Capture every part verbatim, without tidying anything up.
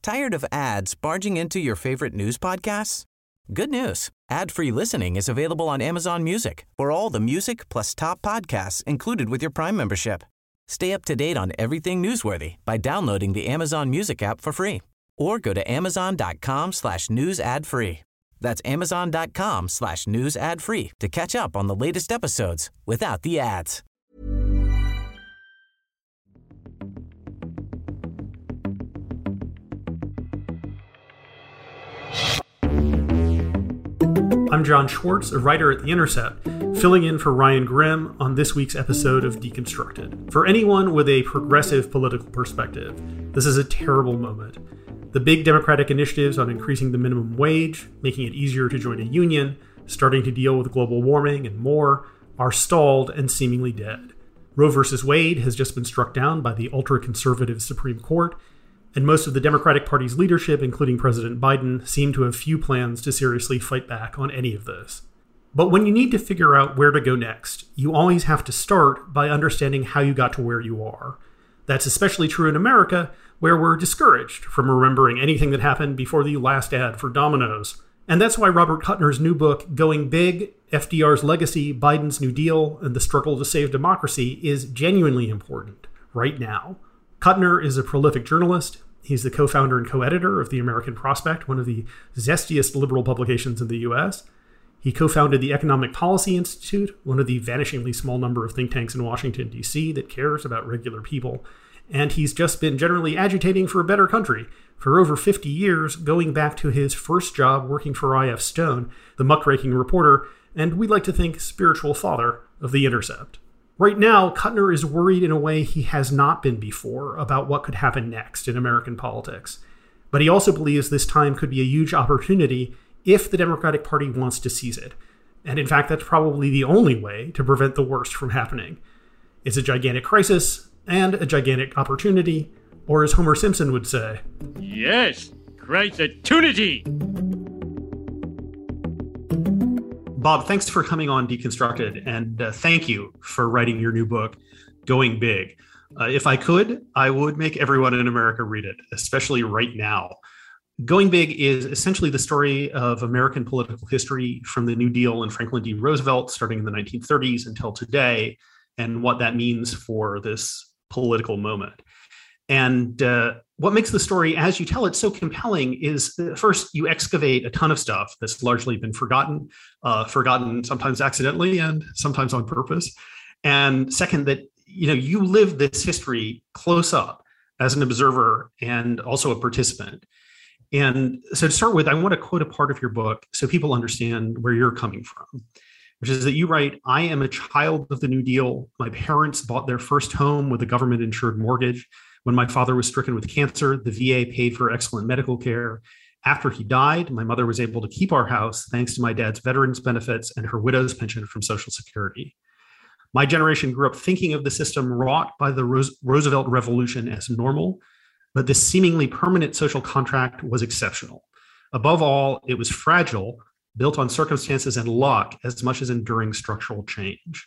Tired of ads barging into your favorite news podcasts? Good news. Ad-free listening is available on Amazon Music for all the music plus top podcasts included with your Prime membership. Stay up to date on everything newsworthy by downloading the Amazon Music app for free or go to amazon.com slash news ad free. That's amazon.com slash news ad free to catch up on the latest episodes without the ads. I'm John Schwartz, a writer at The Intercept, filling in for Ryan Grim on this week's episode of Deconstructed. For anyone with a progressive political perspective, this is a terrible moment. The big Democratic initiatives on increasing the minimum wage, making it easier to join a union, starting to deal with global warming, and more, are stalled and seemingly dead. Roe versus Wade has just been struck down by the ultra-conservative Supreme Court, and most of the Democratic Party's leadership, including President Biden, seem to have few plans to seriously fight back on any of this. But when you need to figure out where to go next, you always have to start by understanding how you got to where you are. That's especially true in America, where we're discouraged from remembering anything that happened before the last ad for Domino's. And that's why Robert Kuttner's new book, Going Big, F D R's Legacy, Biden's New Deal, and the Struggle to Save Democracy, is genuinely important right now. Kuttner is a prolific journalist. He's the co-founder and co-editor of The American Prospect, one of the zestiest liberal publications in the U S. He co-founded the Economic Policy Institute, one of the vanishingly small number of think tanks in Washington, D C that cares about regular people. And he's just been generally agitating for a better country for over fifty years, going back to his first job working for I F Stone, the muckraking reporter, and we'd like to think spiritual father of The Intercept. Right now, Kuttner is worried in a way he has not been before about what could happen next in American politics. But he also believes this time could be a huge opportunity if the Democratic Party wants to seize it. And in fact, that's probably the only way to prevent the worst from happening. It's a gigantic crisis and a gigantic opportunity, or as Homer Simpson would say, yes, great opportunity. Bob, thanks for coming on Deconstructed, and uh, thank you for writing your new book, Going Big. Uh, if I could, I would make everyone in America read it, especially right now. Going Big is essentially the story of American political history from the New Deal and Franklin D. Roosevelt starting in the nineteen thirties until today, and what that means for this political moment. And uh, what makes the story, as you tell it, so compelling is, uh, first, you excavate a ton of stuff that's largely been forgotten, uh, forgotten sometimes accidentally and sometimes on purpose. And second, that you know you live this history close up as an observer and also a participant. And so to start with, I want to quote a part of your book so people understand where you're coming from, which is that you write, "I am a child of the New Deal. My parents bought their first home with a government-insured mortgage. When my father was stricken with cancer, the V A paid for excellent medical care. After he died, my mother was able to keep our house thanks to my dad's veterans benefits and her widow's pension from Social Security. My generation grew up thinking of the system wrought by the Rose- Roosevelt Revolution as normal, but this seemingly permanent social contract was exceptional. Above all, it was fragile, built on circumstances and luck as much as enduring structural change."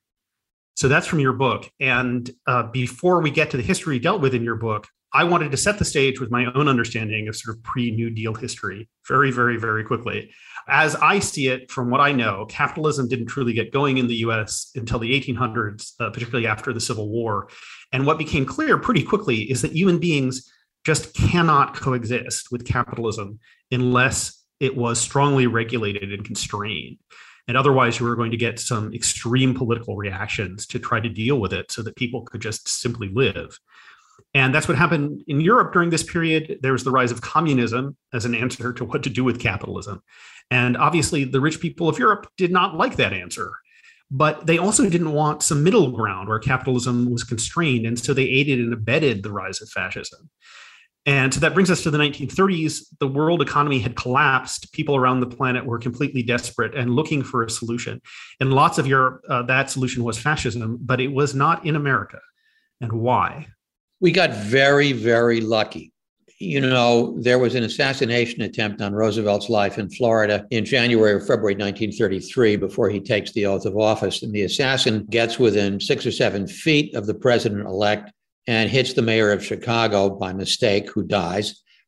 So that's from your book. And uh, before we get to the history dealt with in your book, I wanted to set the stage with my own understanding of sort of pre-New Deal history very, very, very quickly. As I see it, from what I know, capitalism didn't truly get going in the U S until the eighteen hundreds, uh, particularly after the Civil War. And what became clear pretty quickly is that human beings just cannot coexist with capitalism unless it was strongly regulated and constrained. And otherwise, you were going to get some extreme political reactions to try to deal with it so that people could just simply live. And that's what happened in Europe during this period. There was the rise of communism as an answer to what to do with capitalism. And obviously, the rich people of Europe did not like that answer. But they also didn't want some middle ground where capitalism was constrained. And so they aided and abetted the rise of fascism. And so that brings us to the nineteen thirties. The world economy had collapsed. People around the planet were completely desperate and looking for a solution. In lots of Europe, uh, that solution was fascism, but it was not in America. And why? We got very, very lucky. You know, there was an assassination attempt on Roosevelt's life in Florida in January or February nineteen thirty-three before he takes the oath of office. And the assassin gets within six or seven feet of the president-elect and hits the mayor of Chicago by mistake, who dies.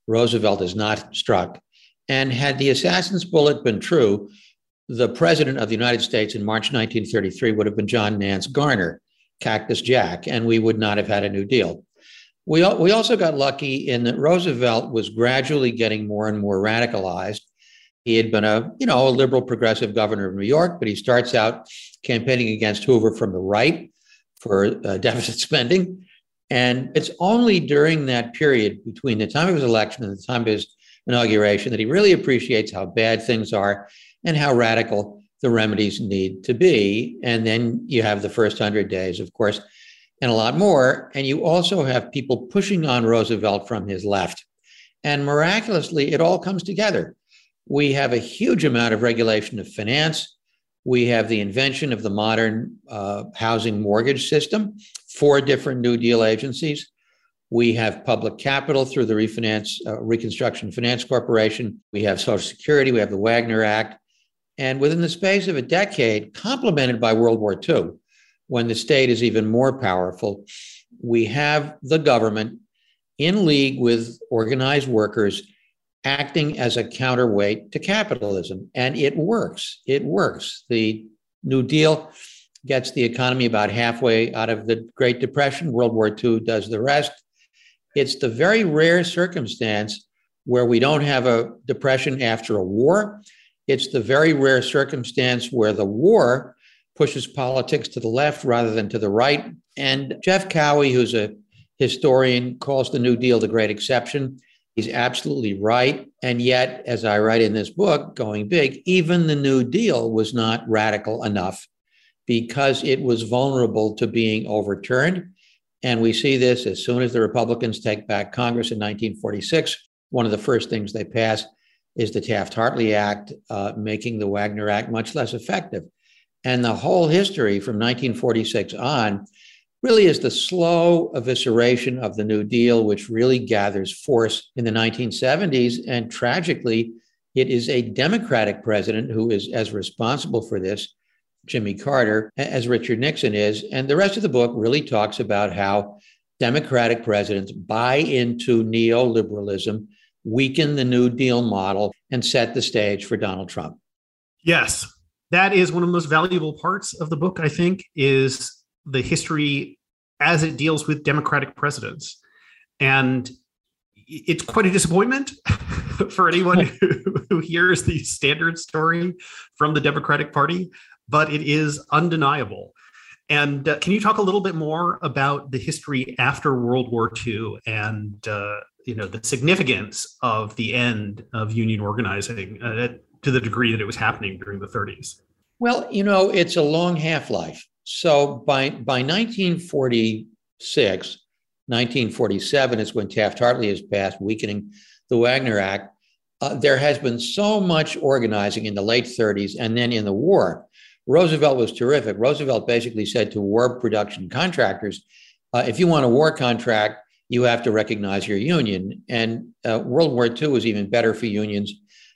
Roosevelt is not struck. And had the assassin's bullet been true, the president of the United States in March nineteen thirty-three would have been John Nance Garner, Cactus Jack, and we would not have had a New Deal. We, we also got lucky in that Roosevelt was gradually getting more and more radicalized. He had been a, you know, a liberal progressive governor of New York, but he starts out campaigning against Hoover from the right for uh, deficit spending. And it's only during that period between the time of his election and the time of his inauguration that he really appreciates how bad things are and how radical the remedies need to be. And then you have the first hundred days, of course, and a lot more. And you also have people pushing on Roosevelt from his left. And miraculously, it all comes together. We have a huge amount of regulation of finance. We have the invention of the modern uh, housing mortgage system, four different New Deal agencies. We have public capital through the Refinance, uh, Reconstruction Finance Corporation. We have Social Security. We have the Wagner Act. And within the space of a decade, complemented by World War Two, when the state is even more powerful, we have the government in league with organized workers acting as a counterweight to capitalism. And it works. It works. The New Deal gets the economy about halfway out of the Great Depression. World War Two does the rest. It's the very rare circumstance where we don't have a depression after a war. It's the very rare circumstance where the war pushes politics to the left rather than to the right. And Jeff Cowie, who's a historian, calls the New Deal the great exception. He's absolutely right. And yet, as I write in this book, Going Big, even the New Deal was not radical enough because it was vulnerable to being overturned. And we see this as soon as the Republicans take back Congress in nineteen forty-six. One of the first things they pass is the Taft-Hartley Act, uh, making the Wagner Act much less effective. And the whole history from nineteen forty-six on really is the slow evisceration of the New Deal, which really gathers force in the nineteen seventies. And tragically, it is a Democratic president who is as responsible for this, Jimmy Carter, as Richard Nixon is. And the rest of the book really talks about how Democratic presidents buy into neoliberalism, weaken the New Deal model, and set the stage for Donald Trump. Yes, that is one of the most valuable parts of the book, I think, is the history as it deals with Democratic presidents. And it's quite a disappointment for anyone who, who hears the standard story from the Democratic Party, but it is undeniable. And uh, can you talk a little bit more about the history after World War Two and uh, you know the significance of the end of union organizing uh, to the degree that it was happening during the thirties? Well, you know, it's a long half-life. So by, by nineteen forty-six, nineteen forty-seven is when Taft-Hartley is passed, weakening the Wagner Act. Uh, there has been so much organizing in the late thirties and then in the war. Roosevelt was terrific. Roosevelt basically said to war production contractors, uh, if you want a war contract, you have to recognize your union. And uh, World War Two was even better for unions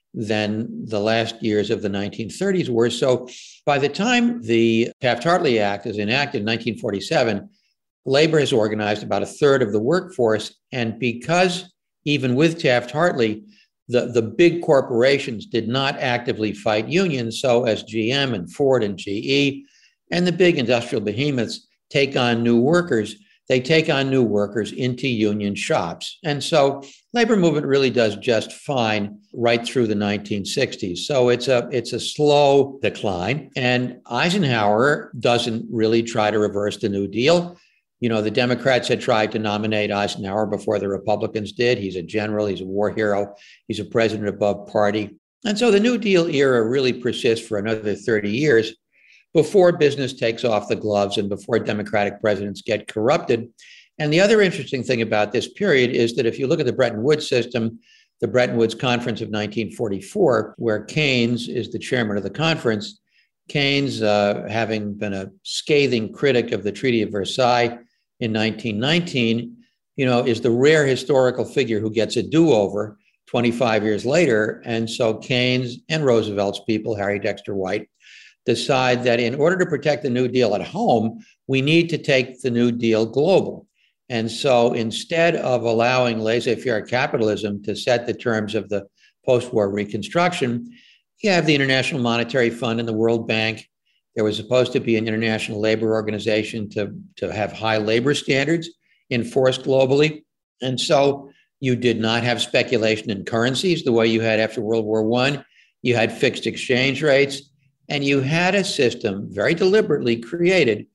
than the last years of the nineteen thirties were. So by the time the Taft-Hartley Act is enacted in nineteen forty-seven, labor has organized about a third of the workforce. And because even with Taft-Hartley, the, the big corporations did not actively fight unions, so as G M and Ford and G E and the big industrial behemoths take on new workers, they take on new workers into union shops. And so labor movement really does just fine right through the nineteen sixties. So it's a it's a slow decline. And Eisenhower doesn't really try to reverse the New Deal. You know, the Democrats had tried to nominate Eisenhower before the Republicans did. He's a general, he's a war hero, he's a president above party. And so the New Deal era really persists for another thirty years before business takes off the gloves and before Democratic presidents get corrupted. And the other interesting thing about this period is that if you look at the Bretton Woods system, the Bretton Woods Conference of nineteen forty-four, where Keynes is the chairman of the conference, Keynes, uh, having been a scathing critic of the Treaty of Versailles in nineteen nineteen, you know, is the rare historical figure who gets a do-over twenty-five years later. And so Keynes and Roosevelt's people, Harry Dexter White, decide that in order to protect the New Deal at home, we need to take the New Deal global. And so instead of allowing laissez-faire capitalism to set the terms of the post-war reconstruction, you have the International Monetary Fund and the World Bank. There was supposed to be an international labor organization to, to have high labor standards enforced globally. And so you did not have speculation in currencies the way you had after World War One. You had fixed exchange rates, and you had a system very deliberately created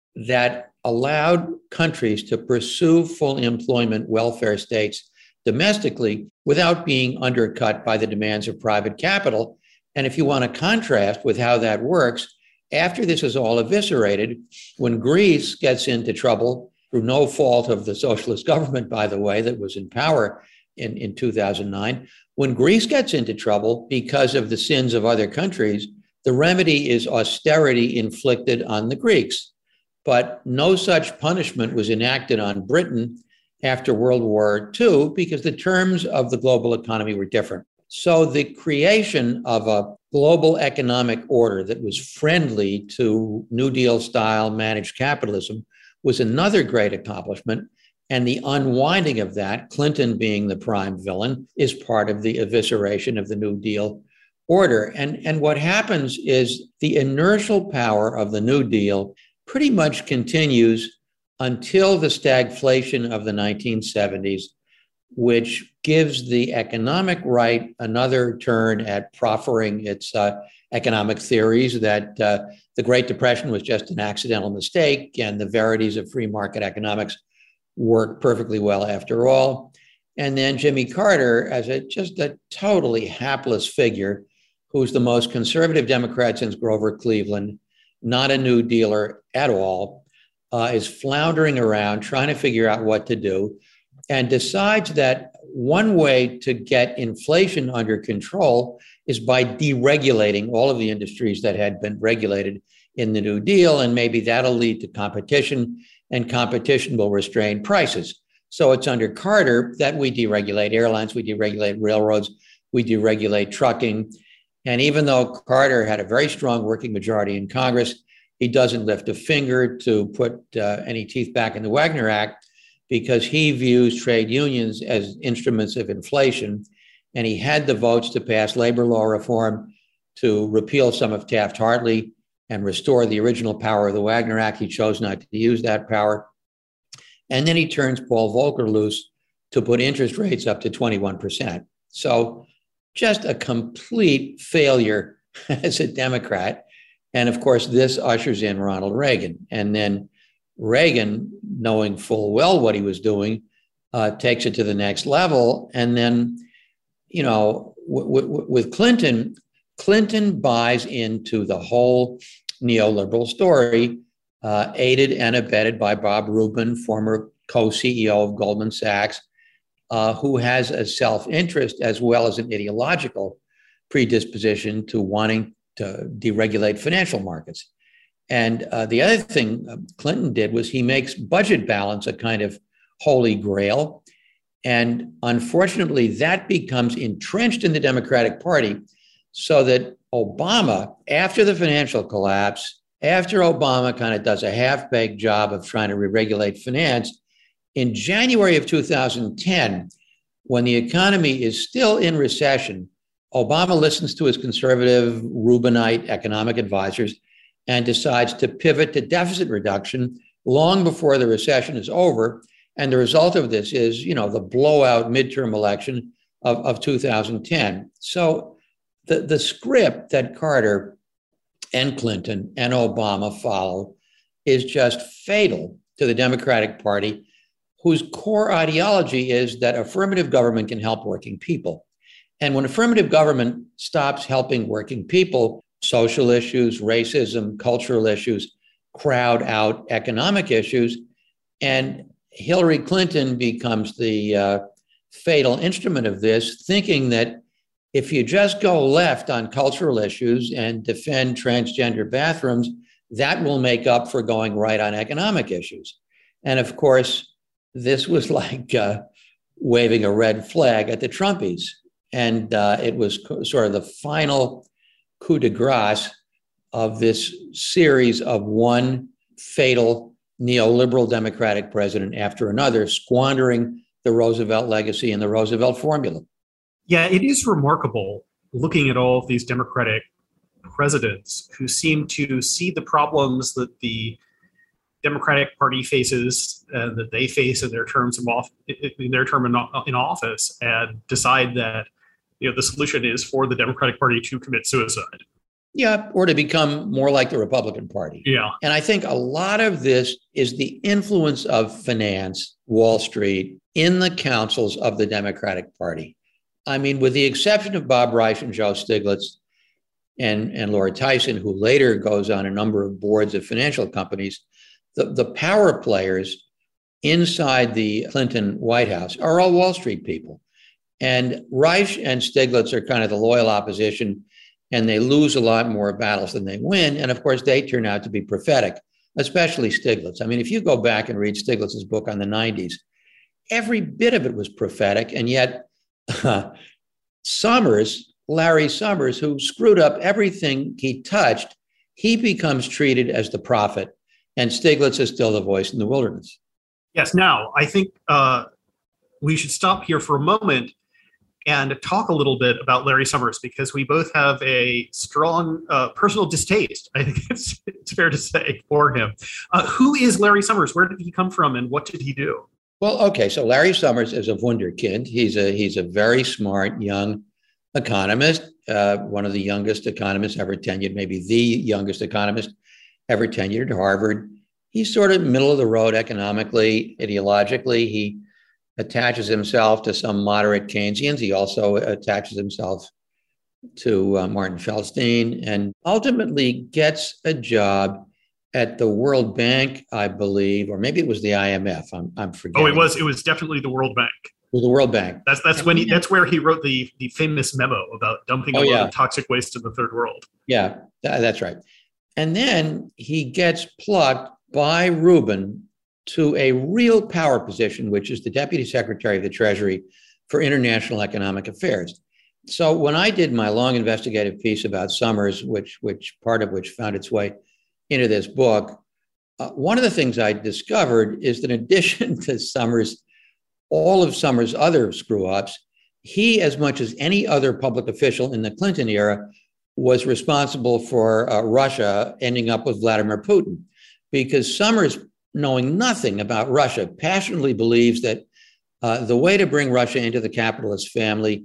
that allowed countries to pursue full employment welfare states domestically without being undercut by the demands of private capital. And if you want to contrast with how that works, after this is all eviscerated, when Greece gets into trouble through no fault of the socialist government, by the way, that was in power in, in two thousand nine, when Greece gets into trouble because of the sins of other countries, the remedy is austerity inflicted on the Greeks. But no such punishment was enacted on Britain after World War Two because the terms of the global economy were different. So the creation of a global economic order that was friendly to New Deal style managed capitalism was another great accomplishment. And the unwinding of that, Clinton being the prime villain, is part of the evisceration of the New Deal order. And, and what happens is the inertial power of the New Deal pretty much continues until the stagflation of the nineteen seventies, which gives the economic right another turn at proffering its uh, economic theories that uh, the Great Depression was just an accidental mistake and the verities of free market economics work perfectly well after all. And then Jimmy Carter, as a just a totally hapless figure, who's the most conservative Democrat since Grover Cleveland, not a New Dealer at all, uh, is floundering around trying to figure out what to do, and decides that one way to get inflation under control is by deregulating all of the industries that had been regulated in the New Deal, and maybe that'll lead to competition, and competition will restrain prices. So it's under Carter that we deregulate airlines, we deregulate railroads, we deregulate trucking. And even though Carter had a very strong working majority in Congress, he doesn't lift a finger to put uh, any teeth back in the Wagner Act because he views trade unions as instruments of inflation. And he had the votes to pass labor law reform, to repeal some of Taft-Hartley and restore the original power of the Wagner Act. He chose not to use that power. And then he turns Paul Volcker loose to put interest rates up to twenty-one percent. So just a complete failure as a Democrat. And of course, this ushers in Ronald Reagan. And then Reagan, knowing full well what he was doing, uh, takes it to the next level. And then, you know, w- w- with Clinton, Clinton buys into the whole neoliberal story, uh, aided and abetted by Bob Rubin, former co-C E O of Goldman Sachs, Uh, who has a self-interest as well as an ideological predisposition to wanting to deregulate financial markets. And uh, the other thing Clinton did was he makes budget balance a kind of holy grail. And unfortunately, that becomes entrenched in the Democratic Party so that Obama, after the financial collapse, after Obama kind of does a half-baked job of trying to re-regulate finance, in January of two thousand ten, when the economy is still in recession, Obama listens to his conservative Rubinite economic advisors and decides to pivot to deficit reduction long before the recession is over. And the result of this is, you know, the blowout midterm election of, of two thousand ten. So the, the script that Carter and Clinton and Obama follow is just fatal to the Democratic Party, whose core ideology is that affirmative government can help working people. And when affirmative government stops helping working people, social issues, racism, cultural issues crowd out economic issues. And Hillary Clinton becomes the uh, fatal instrument of this, thinking that if you just go left on cultural issues and defend transgender bathrooms, that will make up for going right on economic issues. And of course, this was like uh, waving a red flag at the Trumpies. And uh, it was co- sort of the final coup de grace of this series of one fatal neoliberal Democratic president after another, squandering the Roosevelt legacy and the Roosevelt formula. Yeah, it is remarkable looking at all of these Democratic presidents who seem to see the problems that the Democratic Party faces, uh, that they face in their terms of off, in their term in, in office, and decide that you know the solution is for the Democratic Party to commit suicide. Yeah, or to become more like the Republican Party. Yeah, and I think a lot of this is the influence of finance, Wall Street, in the councils of the Democratic Party. I mean, with the exception of Bob Reich and Joe Stiglitz and, and Laura Tyson, who later goes on a number of boards of financial companies, the, the power players inside the Clinton White House are all Wall Street people. And Reich and Stiglitz are kind of the loyal opposition, and they lose a lot more battles than they win. And of course, they turn out to be prophetic, especially Stiglitz. I mean, if you go back and read Stiglitz's book on the nineties, every bit of it was prophetic. And yet uh, Summers, Larry Summers, who screwed up everything he touched, he becomes treated as the prophet. And Stiglitz is still the voice in the wilderness. Yes. Now, I think uh, we should stop here for a moment and talk a little bit about Larry Summers, because we both have a strong uh, personal distaste, I think it's, it's fair to say, for him. Uh, who is Larry Summers? Where did he come from, and what did he do? Well, okay, so Larry Summers is a wunderkind. He's a he's a very smart young economist, uh, one of the youngest economists ever tenured, maybe the youngest economist ever tenured at Harvard. He's sort of middle of the road economically, ideologically. He attaches himself to some moderate Keynesians. He also attaches himself to uh, Martin Feldstein, and ultimately gets a job at the World Bank, I believe, or maybe it was the I M F. I'm, I'm forgetting. Oh, it was. It was definitely the World Bank. It was the World Bank. That's that's when he. That's where he wrote the the famous memo about dumping oh, a lot yeah. of toxic waste in the third world. Yeah, that's right. And then he gets plucked by Rubin to a real power position, which is the Deputy Secretary of the Treasury for International Economic Affairs. So when I did my long investigative piece about Summers, which which part of which found its way into this book, uh, one of the things I discovered is that in addition to Summers, all of Summers' other screw-ups, he, as much as any other public official in the Clinton era, was responsible for uh, Russia ending up with Vladimir Putin, because Summers, knowing nothing about Russia, passionately believes that uh, the way to bring Russia into the capitalist family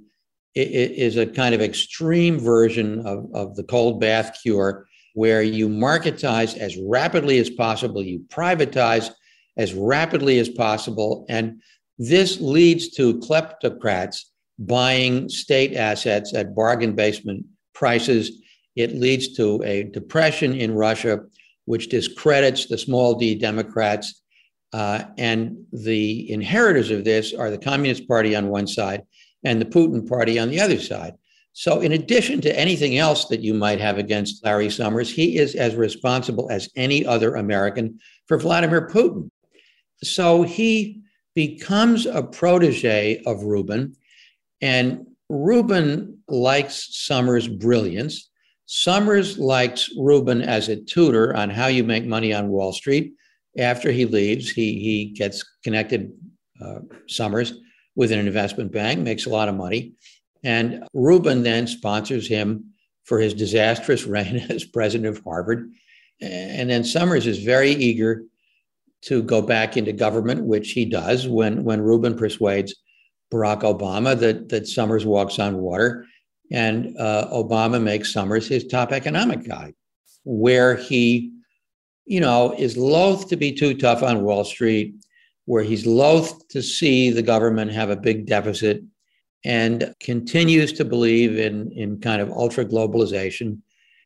is a kind of extreme version of, of the cold bath cure, where you marketize as rapidly as possible, you privatize as rapidly as possible. And this leads to kleptocrats buying state assets at bargain basement prices. It leads to a depression in Russia, which discredits the small d Democrats. Uh, and the inheritors of this are the Communist Party on one side and the Putin Party on the other side. So in addition to anything else that you might have against Larry Summers, he is as responsible as any other American for Vladimir Putin. So he becomes a protege of Rubin, and Rubin likes Summers' brilliance. Summers likes Rubin as a tutor on how you make money on Wall Street. After he leaves, he, he gets connected, uh, Summers, with an investment bank, makes a lot of money. And Rubin then sponsors him for his disastrous reign as president of Harvard. And then Summers is very eager to go back into government, which he does when, when Rubin persuades Barack Obama that, that Summers walks on water. And uh, Obama makes Summers his top economic guy, where he, you know, is loath to be too tough on Wall Street, where he's loath to see the government have a big deficit, and continues to believe in, in kind of ultra globalization.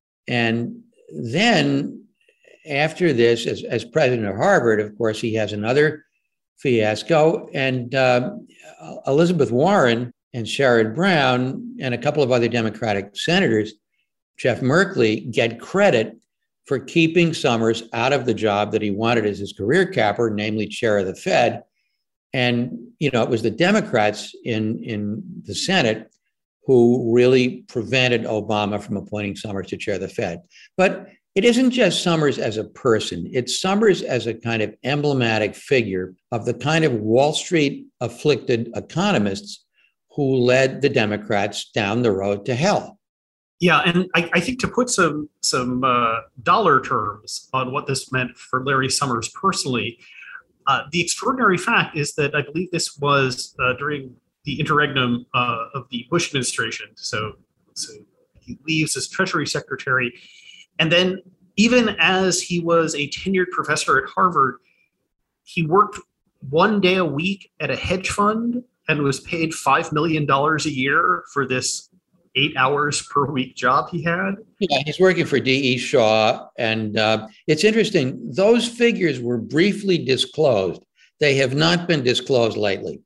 And then after this, as, as president of Harvard, of course, he has another fiasco. And uh, Elizabeth Warren and Sherrod Brown and a couple of other Democratic senators, Jeff Merkley, get credit for keeping Summers out of the job that he wanted as his career capper, namely chair of the Fed. And, you know, it was the Democrats in, in the Senate who really prevented Obama from appointing Summers to chair the Fed. But It isn't just Summers as a person, it's Summers as a kind of emblematic figure of the kind of Wall Street afflicted economists who led the Democrats down the road to hell. Yeah, and I, I think to put some some uh, dollar terms on what this meant for Larry Summers personally, uh, the extraordinary fact is that I believe this was uh, during the interregnum uh, of the Bush administration. So, so he leaves as Treasury Secretary, and then even as he was a tenured professor at Harvard, he worked one day a week at a hedge fund and was paid five million dollars a year for this eight hours per week job he had. Yeah, he's working for D E. Shaw. And uh, it's interesting, those figures were briefly disclosed. They have not been disclosed lately.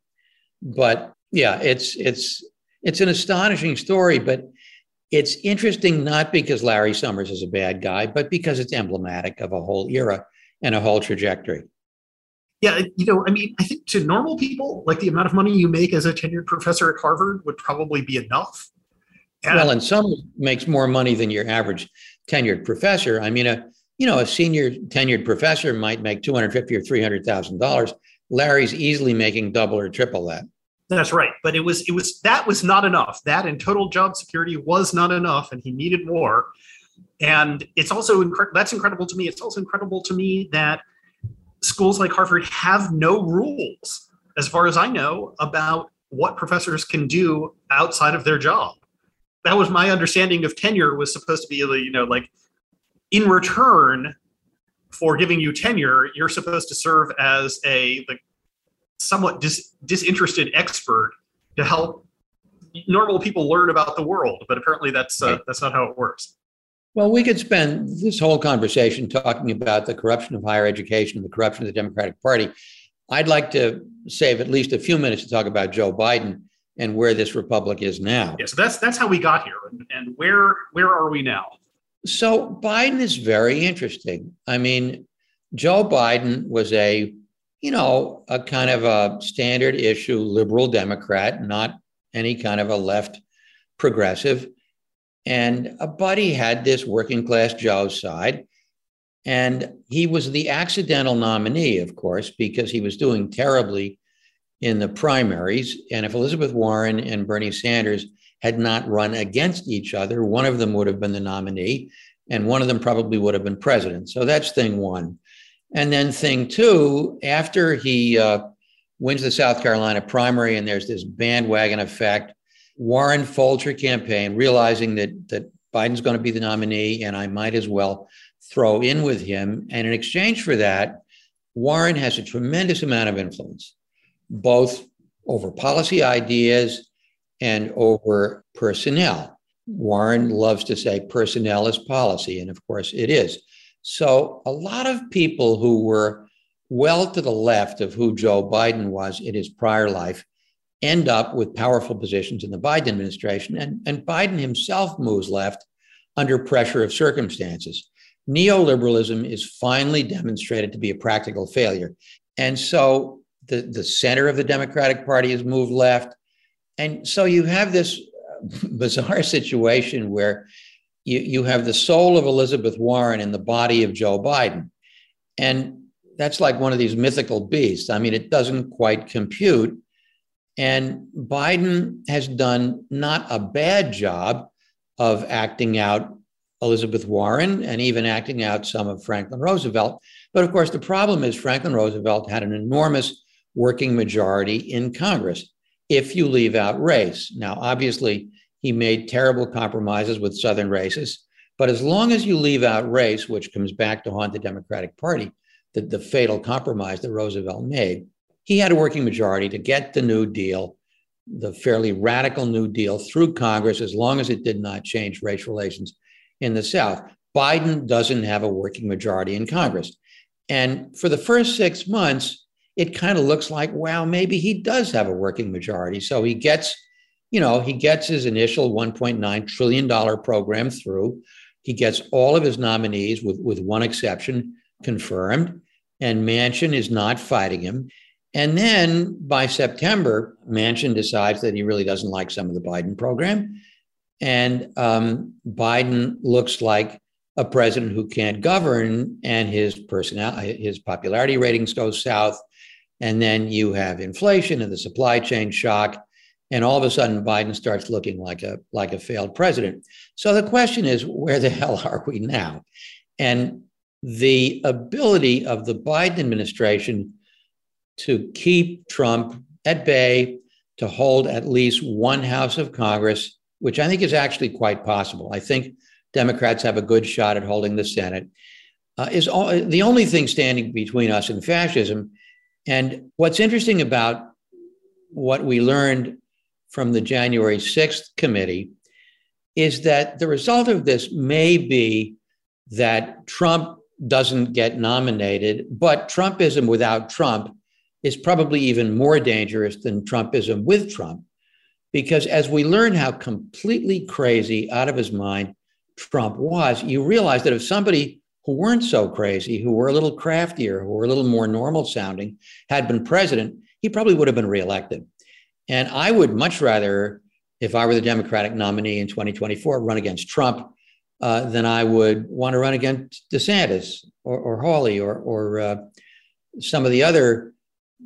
But yeah, it's it's it's an astonishing story, but it's interesting not because Larry Summers is a bad guy, but because it's emblematic of a whole era and a whole trajectory. Yeah, you know, I mean, I think to normal people, like the amount of money you make as a tenured professor at Harvard would probably be enough. And well, and some makes more money than your average tenured professor. I mean, a you know a senior tenured professor might make two hundred fifty or three hundred thousand dollars. Larry's easily making double or triple that. That's right, but it was it was that was not enough. That and total job security was not enough, and he needed more. And it's also incre- that's incredible to me. It's also incredible to me that schools like Harvard have no rules, as far as I know, about what professors can do outside of their job. That was my understanding of tenure, was supposed to be, you know, like in return for giving you tenure, you're supposed to serve as a like somewhat dis- disinterested expert to help normal people learn about the world. But apparently that's uh, that's not how it works. Well, we could spend this whole conversation talking about the corruption of higher education and the corruption of the Democratic Party. I'd like to save at least a few minutes to talk about Joe Biden and where this republic is now. Yeah, so that's that's how we got here, and, and where where are we now? So Biden is very interesting. I mean, Joe Biden was a, you know, a kind of a standard issue liberal Democrat, not any kind of a left progressive. And uh, but he had this working class Joe side. And he was the accidental nominee, of course, because he was doing terribly in the primaries. And if Elizabeth Warren and Bernie Sanders had not run against each other, one of them would have been the nominee, and one of them probably would have been president. So that's thing one. And then thing two, after he uh, wins the South Carolina primary and there's this bandwagon effect, Warren folds her campaign, realizing that, that Biden's going to be the nominee and I might as well throw in with him. And in exchange for that, Warren has a tremendous amount of influence, both over policy ideas and over personnel. Warren loves to say personnel is policy, and of course it is. So a lot of people who were well to the left of who Joe Biden was in his prior life end up with powerful positions in the Biden administration, and, and Biden himself moves left under pressure of circumstances. Neoliberalism is finally demonstrated to be a practical failure. And so the, the center of the Democratic Party has moved left. And so you have this bizarre situation where you, you have the soul of Elizabeth Warren in the body of Joe Biden. And that's like one of these mythical beasts. I mean, it doesn't quite compute. And Biden has done not a bad job of acting out Elizabeth Warren and even acting out some of Franklin Roosevelt. But of course, the problem is Franklin Roosevelt had an enormous working majority in Congress if you leave out race. Now, obviously, he made terrible compromises with Southern racists. But as long as you leave out race, which comes back to haunt the Democratic Party, the, the fatal compromise that Roosevelt made, he had a working majority to get the New Deal, the fairly radical New Deal, through Congress, as long as it did not change race relations in the South. Biden doesn't have a working majority in Congress. And for the first six months, it kind of looks like, wow, maybe he does have a working majority. So he gets, you know, he gets his initial one point nine trillion dollars program through. He gets all of his nominees, with, with one exception, confirmed. And Manchin is not fighting him. And then by September, Manchin decides that he really doesn't like some of the Biden program. And um, Biden looks like a president who can't govern, and his personality, his popularity ratings go south. And then you have inflation and the supply chain shock. And all of a sudden, Biden starts looking like a, like a failed president. So the question is, where the hell are we now? And the ability of the Biden administration to keep Trump at bay, to hold at least one House of Congress, which I think is actually quite possible. I think Democrats have a good shot at holding the Senate, uh, is all, the only thing standing between us and fascism. And what's interesting about what we learned from the January sixth committee is that the result of this may be that Trump doesn't get nominated, but Trumpism without Trump is probably even more dangerous than Trumpism with Trump. Because as we learn how completely crazy, out of his mind Trump was, you realize that if somebody who weren't so crazy, who were a little craftier, who were a little more normal sounding, had been president, he probably would have been reelected. And I would much rather, if I were the Democratic nominee in twenty twenty-four, run against Trump uh, than I would want to run against DeSantis or, or Hawley or, or uh, some of the other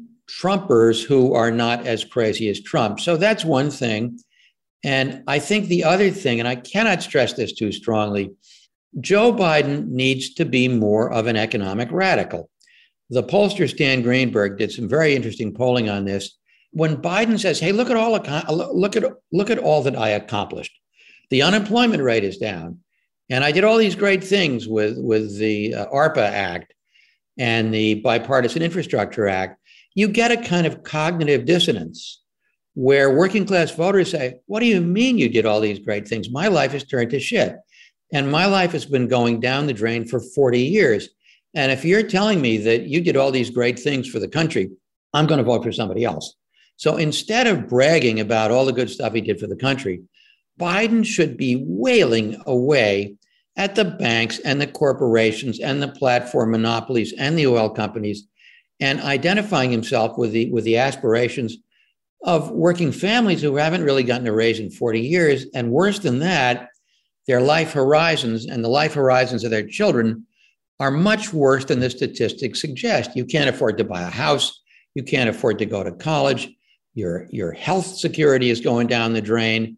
Trumpers who are not as crazy as Trump. So that's one thing. And I think the other thing, and I cannot stress this too strongly, Joe Biden needs to be more of an economic radical. The pollster Stan Greenberg did some very interesting polling on this. When Biden says, "Hey, look at all look at look at all that I accomplished. The unemployment rate is down, and I did all these great things with with the uh, ARPA Act and the Bipartisan Infrastructure Act," you get a kind of cognitive dissonance where working class voters say, "What do you mean you did all these great things? My life has turned to shit, and my life has been going down the drain for forty years. And if you're telling me that you did all these great things for the country, I'm going to vote for somebody else." So instead of bragging about all the good stuff he did for the country, Biden should be wailing away at the banks and the corporations and the platform monopolies and the oil companies, and identifying himself with the with the aspirations of working families who haven't really gotten a raise in forty years. And worse than that, their life horizons and the life horizons of their children are much worse than the statistics suggest. You can't afford to buy a house. You can't afford to go to college. Your, your health security is going down the drain.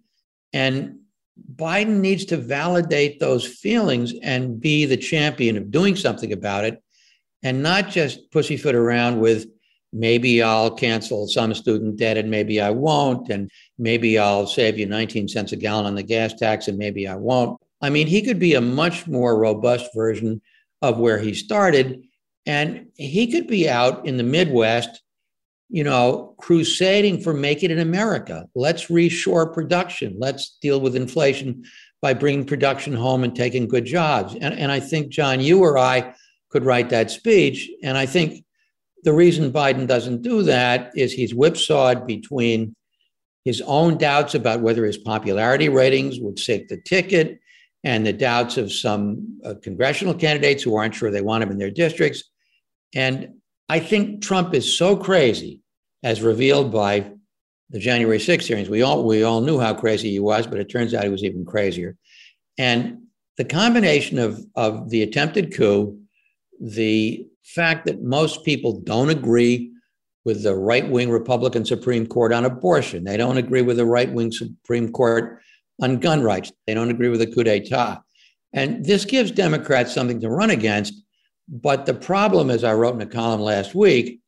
And Biden needs to validate those feelings and be the champion of doing something about it, and not just pussyfoot around with, maybe I'll cancel some student debt and maybe I won't, and maybe I'll save you nineteen cents a gallon on the gas tax and maybe I won't. I mean, he could be a much more robust version of where he started, and he could be out in the Midwest, you know, crusading for make it in America. Let's reshore production. Let's deal with inflation by bringing production home and taking good jobs. And, and I think, John, you or I could write that speech. And I think the reason Biden doesn't do that is he's whipsawed between his own doubts about whether his popularity ratings would sink the ticket and the doubts of some uh, congressional candidates who aren't sure they want him in their districts. And I think Trump is so crazy, as revealed by the January sixth hearings. We all we all knew how crazy he was, but it turns out he was even crazier. And the combination of, of the attempted coup, the fact that most people don't agree with the right-wing Republican Supreme Court on abortion, they don't agree with the right-wing Supreme Court on gun rights, they don't agree with the coup d'etat. And this gives Democrats something to run against. But the problem, as I wrote in a column last week,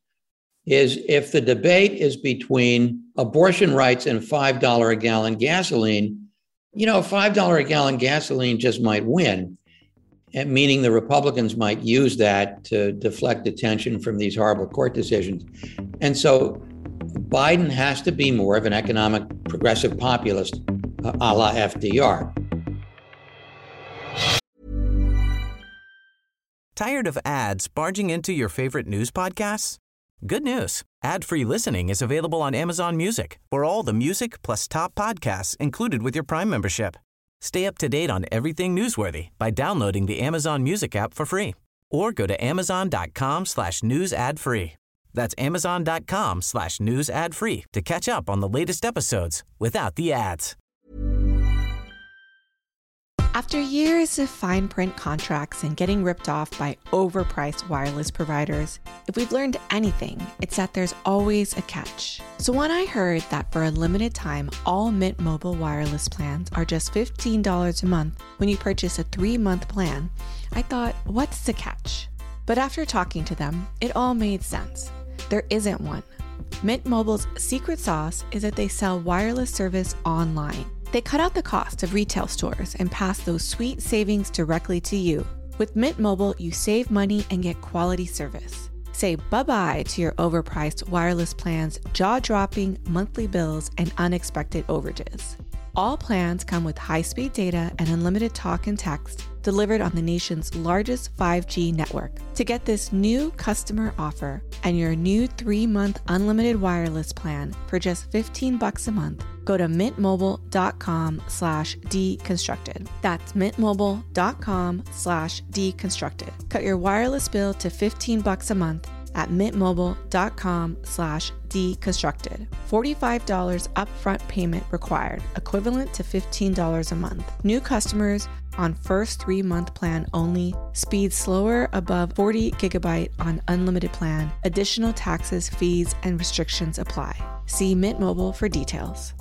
is if the debate is between abortion rights and five dollars a gallon gasoline, you know, five dollars a gallon gasoline just might win, and meaning the Republicans might use that to deflect attention from these horrible court decisions. And so Biden has to be more of an economic progressive populist, uh, a la F D R. Tired of ads barging into your favorite news podcasts? Good news. Ad-free listening is available on Amazon Music for all the music plus top podcasts included with your Prime membership. Stay up to date on everything newsworthy by downloading the Amazon Music app for free or go to amazon.com slash news ad free. That's amazon.com slash news ad free to catch up on the latest episodes without the ads. After years of fine print contracts and getting ripped off by overpriced wireless providers, if we've learned anything, it's that there's always a catch. So when I heard that for a limited time, all Mint Mobile wireless plans are just fifteen dollars a month when you purchase a three-month plan, I thought, what's the catch? But after talking to them, it all made sense. There isn't one. Mint Mobile's secret sauce is that they sell wireless service online. They cut out the cost of retail stores and pass those sweet savings directly to you. With Mint Mobile, you save money and get quality service. Say bye-bye to your overpriced wireless plans, jaw-dropping monthly bills, and unexpected overages. All plans come with high-speed data and unlimited talk and text delivered on the nation's largest five G network. To get this new customer offer and your new three-month unlimited wireless plan for just fifteen bucks a month, go to mintmobile.com slash deconstructed. That's mintmobile.com slash deconstructed. Cut your wireless bill to fifteen bucks a month at mintmobile.com slash deconstructed. forty-five dollars upfront payment required, equivalent to fifteen dollars a month. New customers on first three-month plan only. Speed slower above forty gigabyte on unlimited plan. Additional taxes, fees, and restrictions apply. See Mint Mobile for details.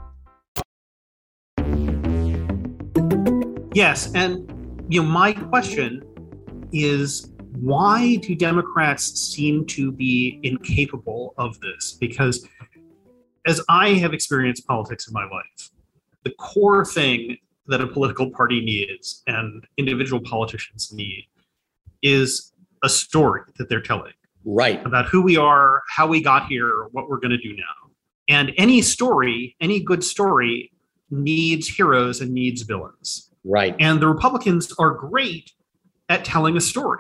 Yes, and you know, my question is, why do Democrats seem to be incapable of this? Because as I have experienced politics in my life, the core thing that a political party needs and individual politicians need is a story that they're telling. Right. About who we are, how we got here, what we're going to do now. And any story, any good story needs heroes and needs villains. Right. And the Republicans are great at telling a story.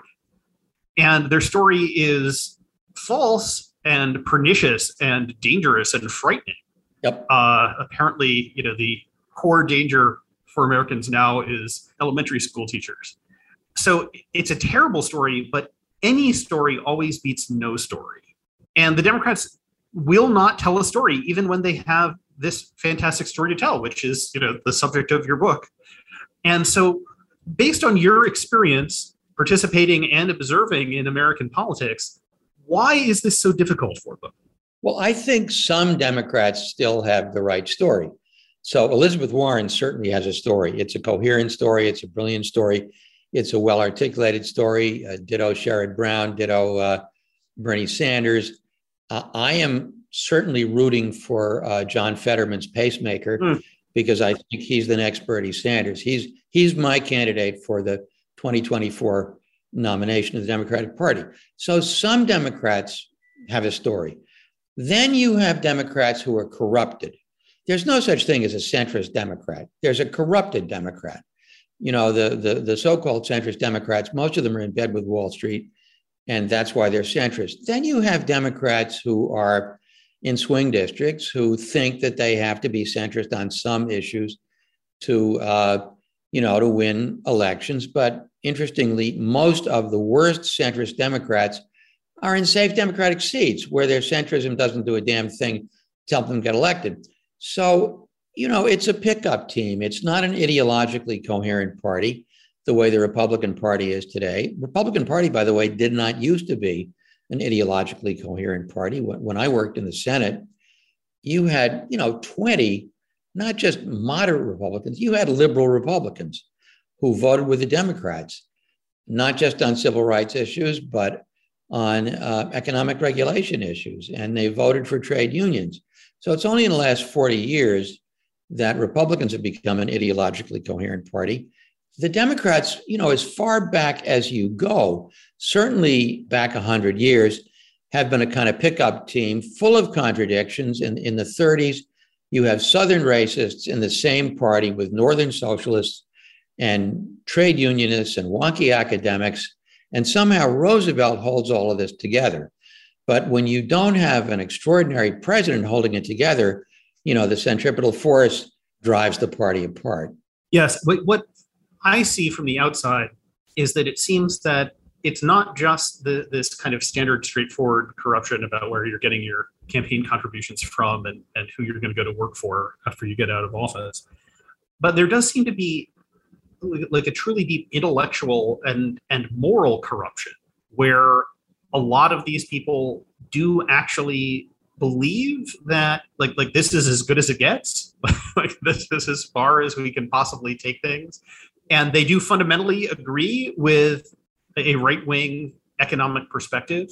And their story is false and pernicious and dangerous and frightening. Yep. Uh, apparently, you know, the core danger for Americans now is elementary school teachers. So it's a terrible story, but any story always beats no story. And the Democrats will not tell a story, even when they have this fantastic story to tell, which is, you know, the subject of your book. And so based on your experience participating and observing in American politics, why is this so difficult for them? Well, I think some Democrats still have the right story. So Elizabeth Warren certainly has a story. It's a coherent story. It's a brilliant story. It's a well-articulated story. Uh, ditto Sherrod Brown, ditto uh, Bernie Sanders. Uh, I am certainly rooting for uh, John Fetterman's pacemaker mm. because I think he's the next Bernie Sanders. He's he's my candidate for the twenty twenty-four nomination of the Democratic Party. So some Democrats have a story. Then you have Democrats who are corrupted. There's no such thing as a centrist Democrat. There's a corrupted Democrat. You know, the, the, the so-called centrist Democrats, most of them are in bed with Wall Street, and that's why they're centrist. Then you have Democrats who are in swing districts who think that they have to be centrist on some issues to, uh, you know, to win elections. But interestingly, most of the worst centrist Democrats are in safe Democratic seats where their centrism doesn't do a damn thing to help them get elected. So, you know, it's a pickup team. It's not an ideologically coherent party the way the Republican Party is today. Republican Party, by the way, did not used to be an ideologically coherent party. When I worked in the Senate, you had, you know, twenty, not just moderate Republicans, you had liberal Republicans who voted with the Democrats, not just on civil rights issues, but on uh, economic regulation issues. And they voted for trade unions. So it's only in the last forty years that Republicans have become an ideologically coherent party. The Democrats, you know, as far back as you go, certainly back one hundred years, have been a kind of pickup team full of contradictions. In, in the thirties, you have Southern racists in the same party with Northern socialists and trade unionists and wonky academics. And somehow Roosevelt holds all of this together. But when you don't have an extraordinary president holding it together, you know, the centripetal force drives the party apart. Yes. But what I see from the outside is that it seems that it's not just the, this kind of standard, straightforward corruption about where you're getting your campaign contributions from and, and who you're going to go to work for after you get out of office. But there does seem to be like a truly deep intellectual and and moral corruption, where a lot of these people do actually believe that like like this is as good as it gets, like this is as far as we can possibly take things, and they do fundamentally agree with a right-wing economic perspective.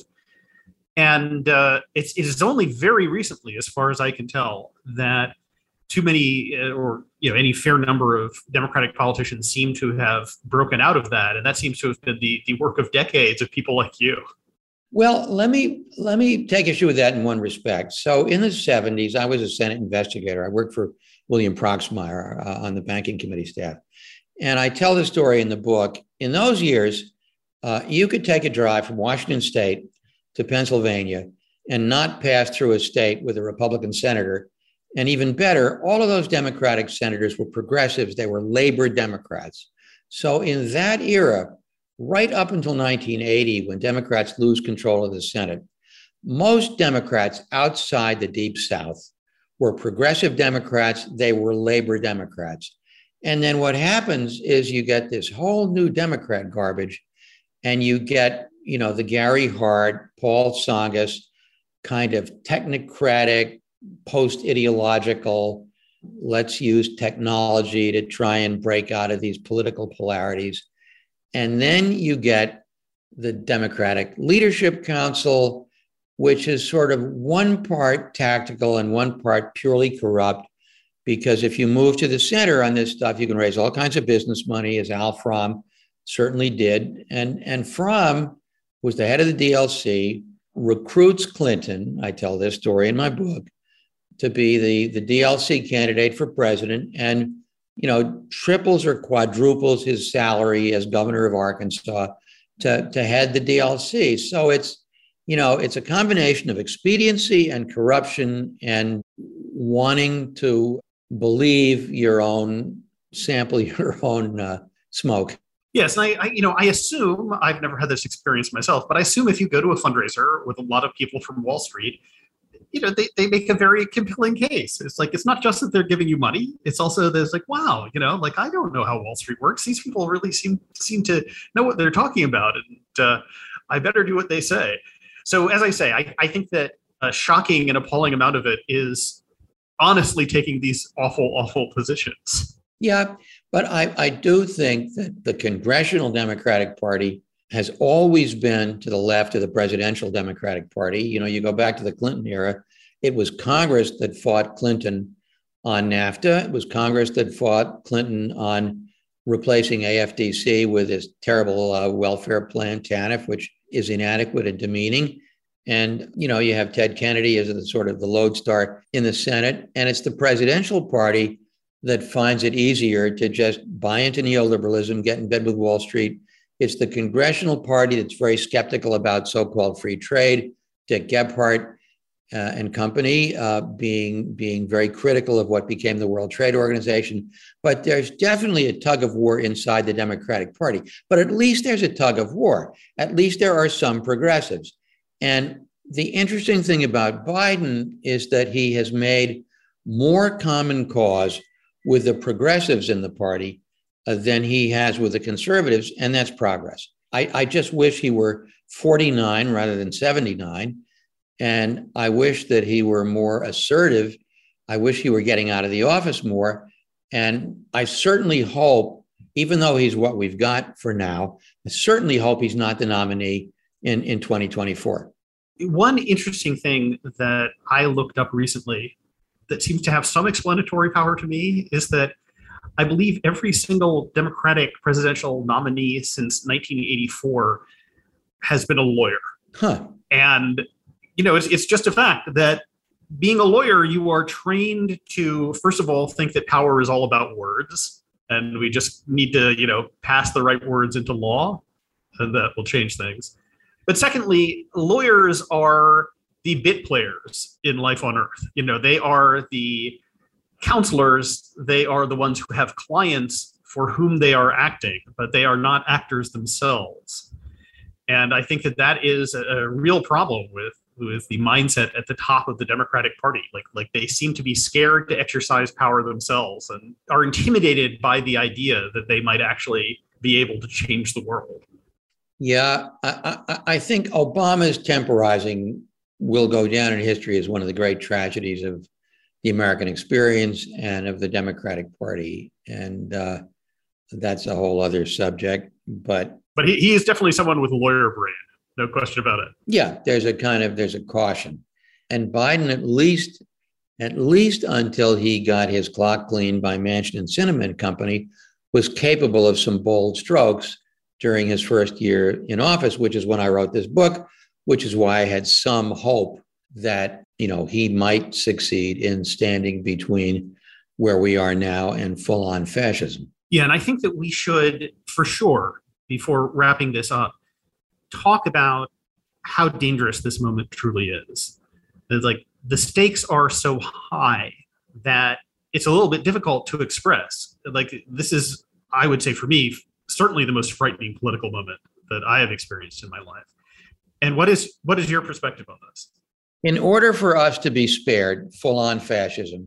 And uh, it's it is only very recently, as far as I can tell, that too many uh, or you know any fair number of Democratic politicians seem to have broken out of that, and that seems to have been the the work of decades of people like you. Well, let me let me take issue with that in one respect. So in the seventies, I was a Senate investigator. I worked for William Proxmire uh, on the banking committee staff. And I tell the story in the book. In those years, uh, you could take a drive from Washington State to Pennsylvania and not pass through a state with a Republican senator. And even better, all of those Democratic senators were progressives. They were labor Democrats. So in that era, right up until nineteen eighty, when Democrats lose control of the Senate, most Democrats outside the Deep South were progressive Democrats. They were labor Democrats. And then what happens is you get this whole new Democrat garbage, and you get, you know, the Gary Hart, Paul Tsongas kind of technocratic, post-ideological, let's use technology to try and break out of these political polarities. And then you get the Democratic Leadership Council, which is sort of one part tactical and one part purely corrupt. Because if you move to the center on this stuff, you can raise all kinds of business money, as Al Fromm certainly did. And, and Fromm was the head of the D L C, recruits Clinton, I tell this story in my book, to be the, the D L C candidate for president, and you know, triples or quadruples his salary as governor of Arkansas to, to head the D L C. So it's, you know, it's a combination of expediency and corruption and wanting to believe your own, sample your own uh, smoke. Yes, and I, I, you know, I assume, I've never had this experience myself, but I assume if you go to a fundraiser with a lot of people from Wall Street, you know, they, they make a very compelling case. It's like, it's not just that they're giving you money. It's also there's like, wow, you know, like, I don't know how Wall Street works. These people really seem seem to know what they're talking about. And uh, I better do what they say. So as I say, I, I think that a shocking and appalling amount of it is honestly taking these awful, awful positions. Yeah, but I, I do think that the Congressional Democratic Party has always been to the left of the presidential Democratic Party. You know, you go back to the Clinton era, it was Congress that fought Clinton on NAFTA. It was Congress that fought Clinton on replacing A F D C with this terrible uh, welfare plan, TANF, which is inadequate and demeaning. And, you know, you have Ted Kennedy as the sort of the lodestar in the Senate. And it's the presidential party that finds it easier to just buy into neoliberalism, get in bed with Wall Street. It's the congressional party that's very skeptical about so-called free trade. Dick Gephardt uh, and company uh, being, being very critical of what became the World Trade Organization. But there's definitely a tug of war inside the Democratic Party. But at least there's a tug of war. At least there are some progressives. And the interesting thing about Biden is that he has made more common cause with the progressives in the party uh, than he has with the conservatives, and that's progress. I, I just wish he were forty-nine rather than seventy-nine, and I wish that he were more assertive. I wish he were getting out of the office more, and I certainly hope, even though he's what we've got for now, I certainly hope he's not the nominee in, in twenty twenty-four. One interesting thing that I looked up recently that seems to have some explanatory power to me is that I believe every single Democratic presidential nominee since nineteen eighty-four has been a lawyer. Huh. And, you know, it's, it's just a fact that being a lawyer, you are trained to, first of all, think that power is all about words. And we just need to, you know, pass the right words into law, and that will change things. But secondly, lawyers are the bit players in life on earth. You know, they are the counselors. They are the ones who have clients for whom they are acting, but they are not actors themselves. And I think that that is a, a real problem with, with the mindset at the top of the Democratic Party. Like, like they seem to be scared to exercise power themselves and are intimidated by the idea that they might actually be able to change the world. Yeah, I, I, I think Obama's temporizing will go down in history as one of the great tragedies of the American experience and of the Democratic Party. And uh, that's a whole other subject. But but he, he is definitely someone with a lawyer brain. No question about it. Yeah, there's a kind of, there's a caution. And Biden, at least, at least until he got his clock cleaned by Manchin and Sinema Company, was capable of some bold strokes during his first year in office, which is when I wrote this book, which is why I had some hope that, you know, he might succeed in standing between where we are now and full-on fascism. Yeah, and I think that we should, for sure, before wrapping this up, talk about how dangerous this moment truly is. It's like the stakes are so high that it's a little bit difficult to express. Like this is, I would say for me, certainly the most frightening political moment that I have experienced in my life. And what is what is your perspective on this? In order for us to be spared full-on fascism,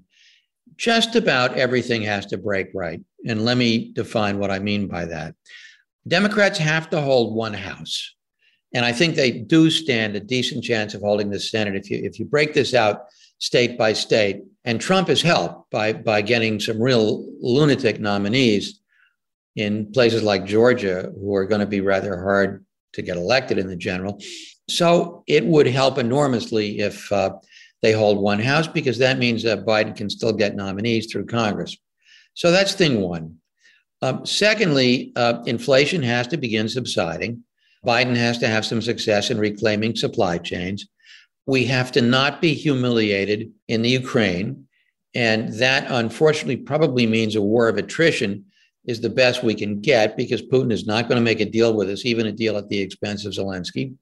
just about everything has to break right. And let me define what I mean by that. Democrats have to hold one house. And I think they do stand a decent chance of holding the Senate if you if you break this out state by state. And Trump has helped by, by getting some real lunatic nominees in places like Georgia who are going to be rather hard to get elected in the general. So it would help enormously if uh, they hold one house, because that means that Biden can still get nominees through Congress. So that's thing one. Um, secondly, uh, inflation has to begin subsiding. Biden has to have some success in reclaiming supply chains. We have to not be humiliated in the Ukraine. And that, unfortunately, probably means a war of attrition is the best we can get, because Putin is not going to make a deal with us, even a deal at the expense of Zelensky.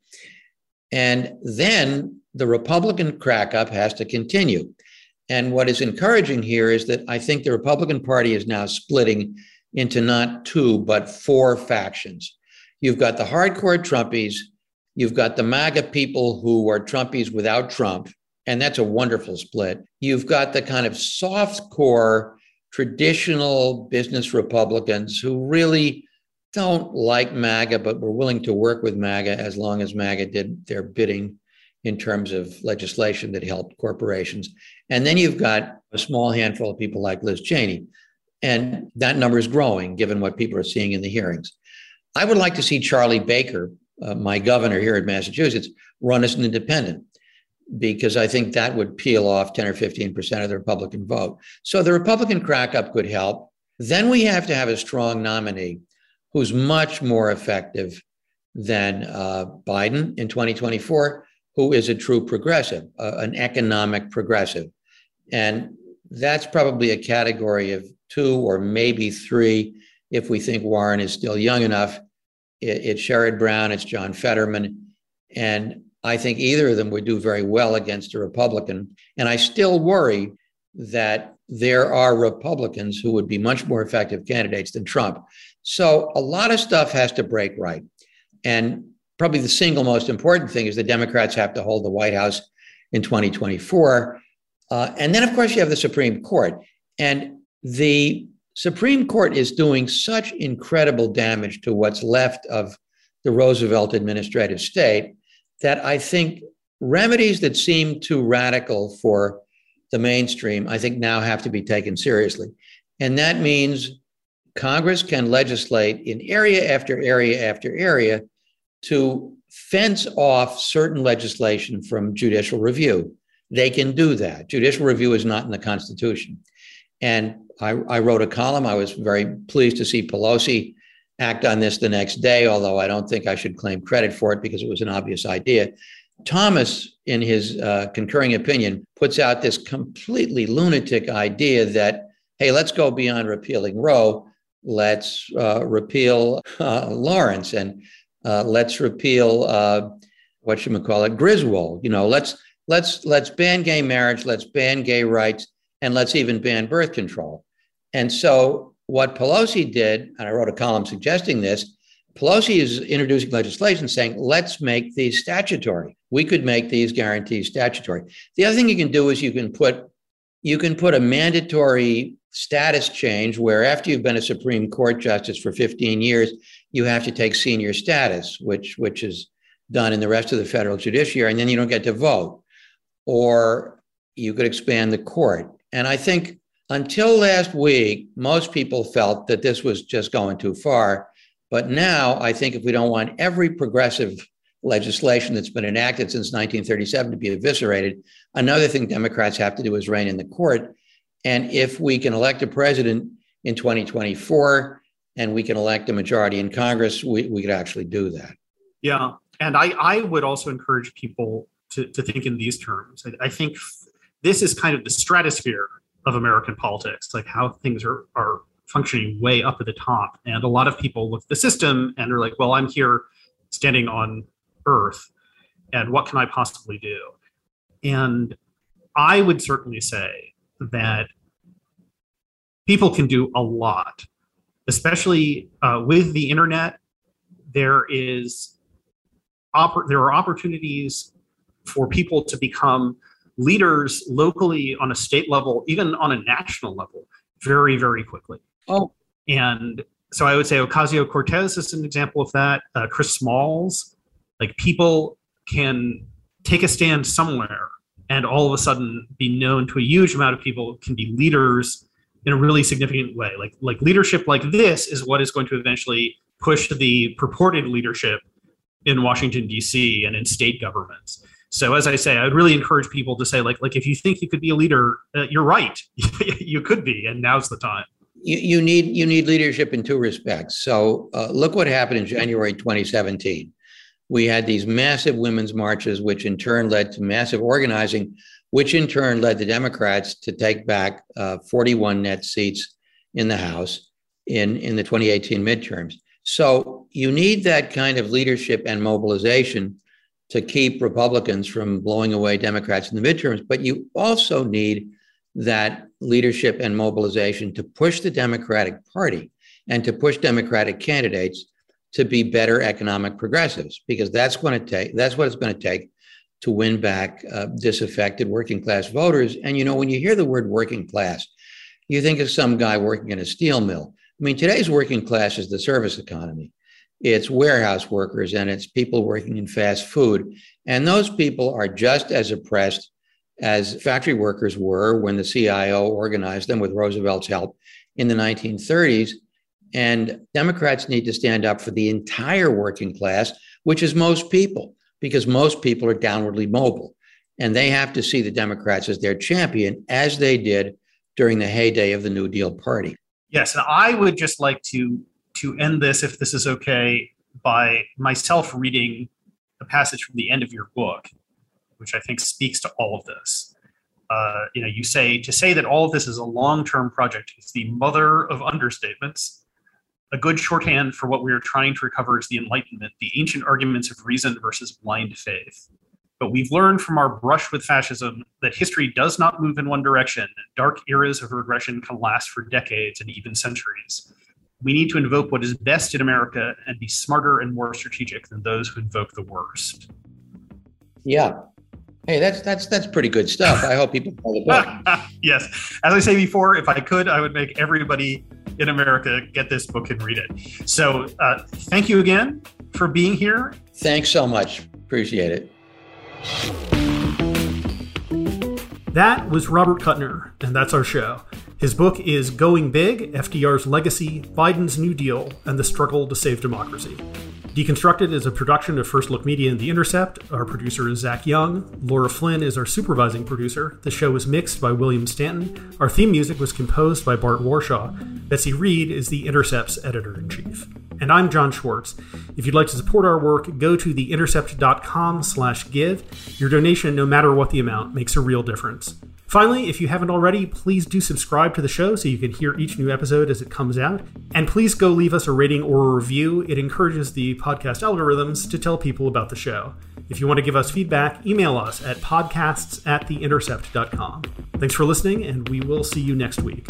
And then the Republican crack-up has to continue. And what is encouraging here is that I think the Republican Party is now splitting into not two, but four factions. You've got the hardcore Trumpies, you've got the MAGA people who are Trumpies without Trump, and that's a wonderful split. You've got the kind of soft core, traditional business Republicans who really don't like MAGA, but were willing to work with MAGA as long as MAGA did their bidding in terms of legislation that helped corporations. And then you've got a small handful of people like Liz Cheney. And that number is growing, given what people are seeing in the hearings. I would like to see Charlie Baker, uh, my governor here in Massachusetts, run as an independent, because I think that would peel off ten or fifteen percent of the Republican vote. So the Republican crack-up could help. Then we have to have a strong nominee who's much more effective than uh, Biden in twenty twenty-four, who is a true progressive, uh, an economic progressive. And that's probably a category of two or maybe three. If we think Warren is still young enough, it, it's Sherrod Brown, it's John Fetterman. And I think either of them would do very well against a Republican. And I still worry that there are Republicans who would be much more effective candidates than Trump. So a lot of stuff has to break right. And probably the single most important thing is the Democrats have to hold the White House in twenty twenty-four. Uh, and then, of course, you have the Supreme Court. And the Supreme Court is doing such incredible damage to what's left of the Roosevelt administrative state that I think remedies that seem too radical for the mainstream, I think now have to be taken seriously. And that means Congress can legislate in area after area after area to fence off certain legislation from judicial review. They can do that. Judicial review is not in the Constitution. And I, I wrote a column. I was very pleased to see Pelosi act on this the next day, although I don't think I should claim credit for it because it was an obvious idea. Thomas, in his uh, concurring opinion, puts out this completely lunatic idea that, hey, let's go beyond repealing Roe. Let's uh, repeal uh, Lawrence, and uh, let's repeal, uh, what should we call it, Griswold. You know, let's let's let's ban gay marriage, let's ban gay rights, and let's even ban birth control. And so what Pelosi did, and I wrote a column suggesting this, Pelosi is introducing legislation saying, let's make these statutory. We could make these guarantees statutory. The other thing you can do is you can put you can put a mandatory status change where after you've been a Supreme Court justice for fifteen years, you have to take senior status, which, which is done in the rest of the federal judiciary, and then you don't get to vote. Or you could expand the court. And I think until last week, most people felt that this was just going too far. But now I think if we don't want every progressive legislation that's been enacted since nineteen thirty-seven to be eviscerated, another thing Democrats have to do is rein in the court. And if we can elect a president in twenty twenty-four and we can elect a majority in Congress, we, we could actually do that. Yeah. And I, I would also encourage people to, to think in these terms. I, I think this is kind of the stratosphere of American politics, like how things are, are functioning way up at the top. And a lot of people look at the system and are like, well, I'm here standing on earth, and what can I possibly do? And I would certainly say that people can do a lot, especially uh, with the internet. There is oppor- there are opportunities for people to become leaders locally on a state level, even on a national level, very, very quickly. Oh, and so I would say Ocasio-Cortez is an example of that. Uh, Chris Smalls, like people can take a stand somewhere and all of a sudden be known to a huge amount of people, can be leaders in a really significant way. Like, like leadership like this is what is going to eventually push the purported leadership in Washington, D C and in state governments. So as I say, I would really encourage people to say, like, like if you think you could be a leader, uh, you're right. You could be, and now's the time. You, you need you need leadership in two respects. So uh, look what happened in January twenty seventeen. We had these massive women's marches, which in turn led to massive organizing, which in turn led the Democrats to take back uh, forty-one net seats in the House in, in the twenty eighteen midterms. So you need that kind of leadership and mobilization to keep Republicans from blowing away Democrats in the midterms. But you also need that leadership and mobilization to push the Democratic Party and to push Democratic candidates to be better economic progressives, because that's going to take, that's what it's going to take to win back uh, disaffected working class voters. And, you know, when you hear the word working class, you think of some guy working in a steel mill. I mean, today's working class is the service economy. It's warehouse workers and it's people working in fast food. And those people are just as oppressed as factory workers were when the C I O organized them with Roosevelt's help in the nineteen thirties. And Democrats need to stand up for the entire working class, which is most people, because most people are downwardly mobile. And they have to see the Democrats as their champion, as they did during the heyday of the New Deal Party. Yes, and I would just like to, to end this, if this is okay, by myself reading a passage from the end of your book, which I think speaks to all of this. Uh, you know, you say, to say that all of this is a long-term project is the mother of understatements. A good shorthand for what we are trying to recover is the Enlightenment, the ancient arguments of reason versus blind faith. But we've learned from our brush with fascism that history does not move in one direction. Dark eras of regression can last for decades and even centuries. We need to invoke what is best in America and be smarter and more strategic than those who invoke the worst. Yeah. Hey, that's that's that's pretty good stuff. I hope people buy the book. Yes. As I say before, if I could, I would make everybody in America get this book and read it. So uh, thank you again for being here. Thanks so much. Appreciate it. That was Robert Kuttner, and that's our show. His book is Going Big, F D R's Legacy, Biden's New Deal, and the Struggle to Save Democracy. Deconstructed is a production of First Look Media and The Intercept. Our producer is Zach Young. Laura Flynn is our supervising producer. The show was mixed by William Stanton. Our theme music was composed by Bart Warshaw. Betsy Reed is The Intercept's editor-in-chief. And I'm John Schwartz. If you'd like to support our work, go to theintercept.com slash give. Your donation, no matter what the amount, makes a real difference. Finally, if you haven't already, please do subscribe to the show so you can hear each new episode as it comes out. And please go leave us a rating or a review. It encourages the podcast algorithms to tell people about the show. If you want to give us feedback, email us at podcasts at theintercept dot com. Thanks for listening, and we will see you next week.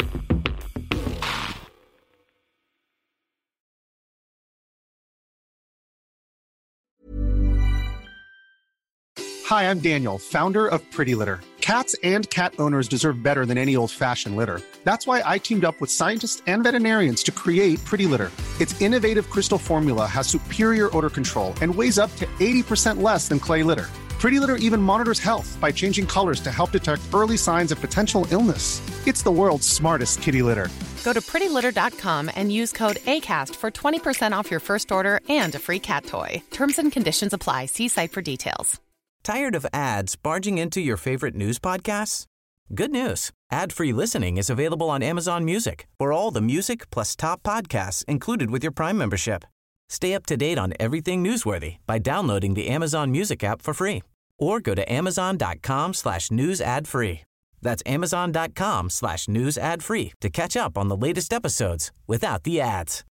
Hi, I'm Daniel, founder of Pretty Litter. Cats and cat owners deserve better than any old-fashioned litter. That's why I teamed up with scientists and veterinarians to create Pretty Litter. Its innovative crystal formula has superior odor control and weighs up to eighty percent less than clay litter. Pretty Litter even monitors health by changing colors to help detect early signs of potential illness. It's the world's smartest kitty litter. Go to pretty litter dot com and use code ACAST for twenty percent off your first order and a free cat toy. Terms and conditions apply. See site for details. Tired of ads barging into your favorite news podcasts? Good news. Ad-free listening is available on Amazon Music for all the music plus top podcasts included with your Prime membership. Stay up to date on everything newsworthy by downloading the Amazon Music app for free or go to amazon.com slash news ad free. That's amazon.com slash news ad free to catch up on the latest episodes without the ads.